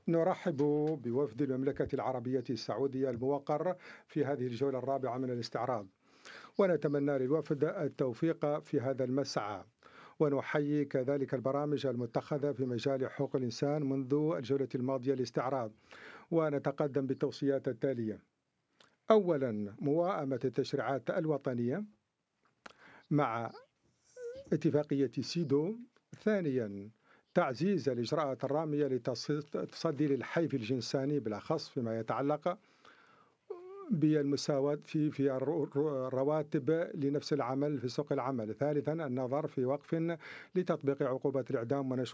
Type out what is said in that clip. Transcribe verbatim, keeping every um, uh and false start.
نرحب بوفد المملكة العربية السعودية الموقر في هذه الجولة الرابعة من الاستعراض، ونتمنى للوفد التوفيق في هذا المسعى، ونحيي كذلك البرامج المتخذة في مجال حقوق الإنسان منذ الجولة الماضية للاستعراض، ونتقدم بالتوصيات التالية. أولا، موائمة التشريعات الوطنية مع اتفاقية سيدو. ثانيا، تعزيز الإجراءات الرامية لتصدي للحيف الجنساني بالأخص فيما يتعلق بالمساواة في في الرواتب لنفس العمل في سوق العمل. ثالثا، النظر في وقف لتطبيق عقوبة الإعدام ونشر